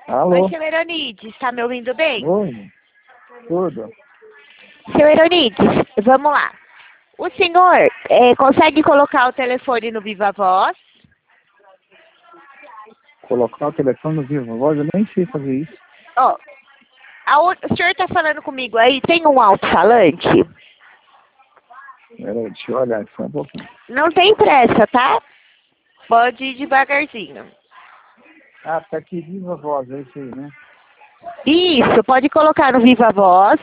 Oi, Alô? seu Euronides, está me ouvindo bem? Oi? Tudo? Seu Euronides, vamos lá. O senhor consegue colocar o telefone no Viva Voz? Colocar o telefone no Viva Voz? Eu nem sei fazer isso. Ó, o senhor está falando comigo aí, tem um alto-falante? Peraí, deixa eu olhar só um pouquinho. Não tem pressa, tá? Pode ir devagarzinho. Ah, tá aqui Viva Voz, é isso aí, né? Isso, pode colocar no Viva Voz.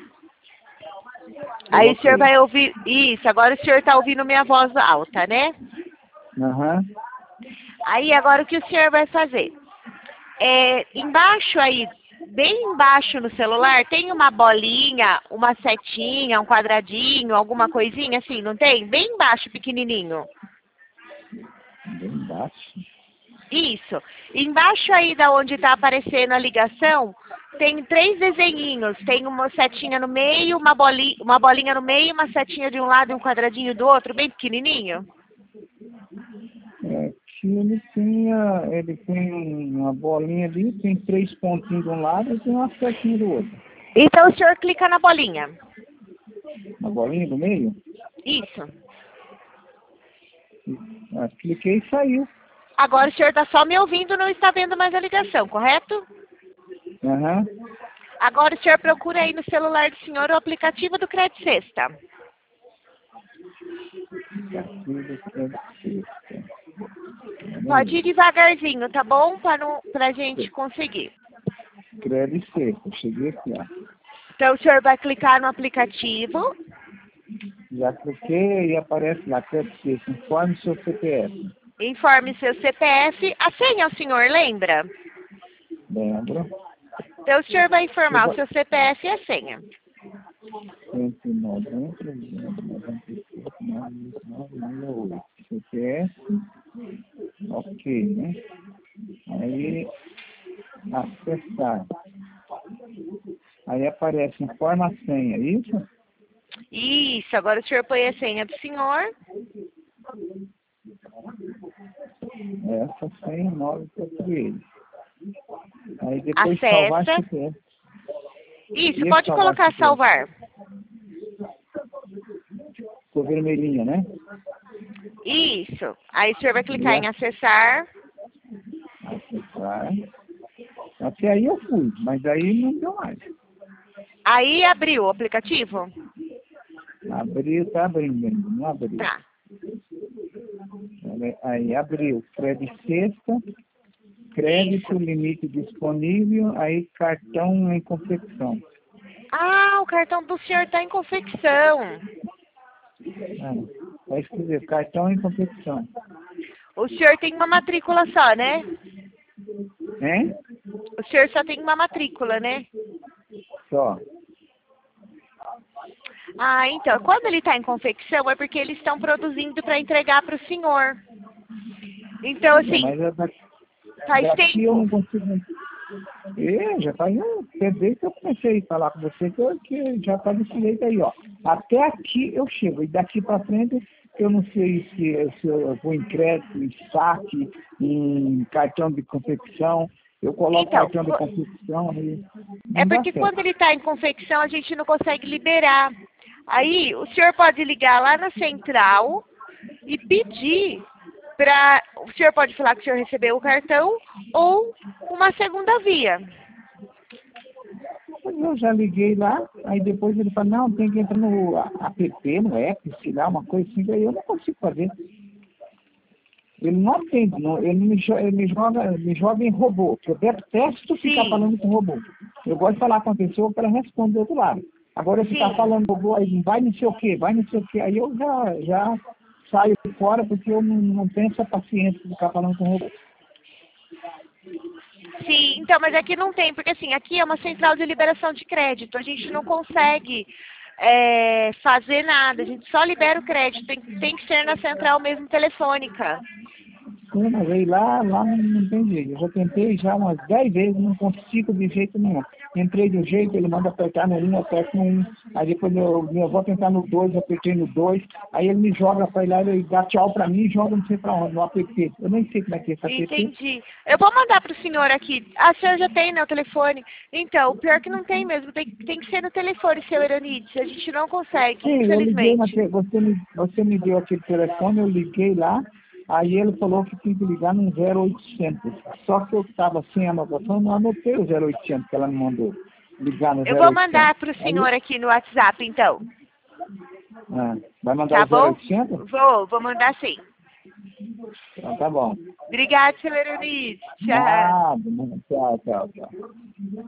Aí o senhor vai ouvir... Isso, agora o senhor está ouvindo minha voz alta, né? Aham. Aí agora o que o senhor vai fazer? Embaixo aí, bem embaixo no celular, tem uma bolinha, uma setinha, um quadradinho, alguma coisinha assim, não tem? Bem embaixo, pequenininho. Bem embaixo. Isso. Embaixo aí da onde está aparecendo a ligação, tem 3 desenhinhos. Tem uma setinha no meio, uma bolinha no meio, uma setinha de um lado e um quadradinho do outro, bem pequenininho. É que ele tem uma bolinha ali, tem 3 pontinhos de um lado e tem uma setinha do outro. Então o senhor clica na bolinha. Uma bolinha do meio? Isso. Ah, cliquei e saiu. Agora o senhor está só me ouvindo, não está vendo mais a ligação, correto? Aham. Agora o senhor procura aí no celular do senhor o aplicativo do Crédito Sexta. Pode ir devagarzinho, tá bom? Pra gente conseguir. Crédito seco. Cheguei aqui, ó. Então o senhor vai clicar no aplicativo. Já cliquei e aparece lá, crédito seco. Informe seu CPF. Informe seu CPF. A senha o senhor lembra? Lembro. Então o senhor vai informar o seu CPF e a senha. 190, 97, 998. CPF. Ok, né? Aí, acessar. Aí aparece informa a senha, isso? Isso, agora o senhor põe a senha do senhor. Essa senha nova que eu criei. Aí depois Acessa. salvar CPF. Isso, pode colocar salvar. Ficou vermelhinha, né? Isso. Aí o senhor vai clicar em acessar. Acessar. Até aí eu fui, mas aí não deu mais. Aí abriu o aplicativo? Abriu, tá abrindo ainda, não abriu. Tá. Aí abriu, crédito sexta, crédito, limite disponível, aí cartão em confecção. Ah, o cartão do senhor está em confecção. Vai escrever cartão em confecção. O senhor tem uma matrícula só, né? Hein? O senhor só tem uma matrícula, né? Só. Ah, então, quando ele está em confecção é porque eles estão produzindo para entregar para o senhor. Então, assim, faz daqui tempo. eu não consigo. Já faz desde que eu comecei a falar com você que já está desse jeito aí, ó. Até aqui eu chego, e daqui para frente eu não sei se eu vou em crédito, em saque, em cartão de confecção. Eu coloco Então, cartão de confecção e é não dá porque certo. quando ele está em confecção a gente não consegue liberar. Aí o senhor pode ligar lá na central e pedir para... O senhor pode falar que o senhor recebeu o cartão ou uma segunda via. Eu já liguei lá, aí depois ele fala, não, tem que entrar no app, no app, sei lá, uma coisa assim, aí eu não consigo fazer. Ele não atende, não, ele me joga em robô, que eu detesto ficar falando com robô. Eu gosto de falar com a pessoa para ela responder do outro lado. Agora, se está falando robô, aí vai não sei o quê, aí eu já saio fora, porque eu não tenho essa paciência de ficar falando com robô. Sim, então, mas aqui não tem, porque assim, aqui é uma central de liberação de crédito, a gente não consegue fazer nada, a gente só libera o crédito, tem que ser na central mesmo telefônica. mas aí lá não tem jeito. Eu já tentei já umas 10 vezes, não consigo de jeito nenhum. Entrei de um jeito, ele manda apertar no 1, aperto no 1, aí depois eu vou tentar no 2, apertei no 2, aí ele me joga para ir lá, ele dá tchau para mim e joga não sei para onde, no app. Eu nem sei como é que é esse app. Entendi. Eu vou mandar para o senhor aqui. A senhora já tem, né, o telefone? Então, o pior é que não tem mesmo. Tem que ser no telefone, seu Euronides. A gente não consegue, Sim, eu liguei, infelizmente. você me deu aquele telefone, eu liguei lá, aí ele falou que tinha que ligar no 0800. Só que eu estava sem anotação, não anotei o 0800 que ela me mandou. Ligar no Eu vou 0800. mandar para o Aí, senhor aqui no WhatsApp, então. vai mandar Tá o bom? 0800? Vou mandar sim. Então tá bom. Obrigada, seu Euronides. Tchau. Nada, tchau, tchau, tchau.